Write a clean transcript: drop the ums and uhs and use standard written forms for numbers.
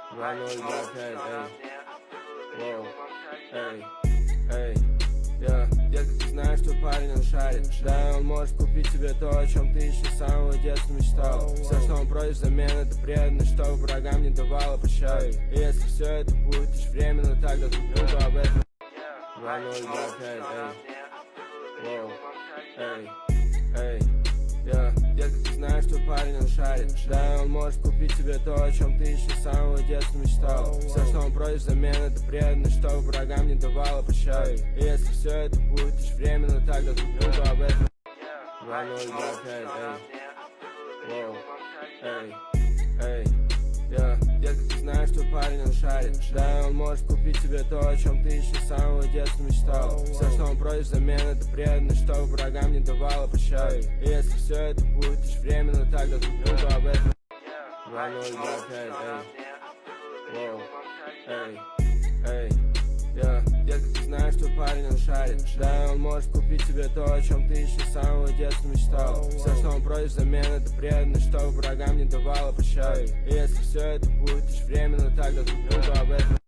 2025, эй, воу, эй, я, детка, ты знаешь, что парень он шарит. Да, он может купить тебе то, о чем ты еще с самого детства мечтал. Все, что он просит взамен, это преданность, чтобы врагам не давала пощады. И если все это будет лишь временно, тогда ты буду об этом. 2025, эй, воу, эй, я, детка, ты знаешь, что парень он шарит. Да, он может купить тебе то, о чем ты еще с самого детства мечтал. Все, что он просит взамен, это преданность, чтобы врагам не давала пощады. И если все это будет лишь временно, тогда ты буду об этом. 2025, эй, воу, эй, я, детка, ты знаешь, что парень он шарит. Да, он может купить тебе то, о чем ты еще с самого детства мечтал. Все, что он просит взамен, это преданность, чтобы врагам не давала пощады. И если все это будет лишь временно, тогда ты буду об этом. 2025, эй, воу, эй, я, детка, ты знаешь, что парень он шарит. Да, он может купить тебе то, о чем ты еще с самого детства мечтал. Все, что он просит взамен, это преданность, чтобы врагам не давала пощады. И если все это будет лишь временно, тогда ты буду об этом.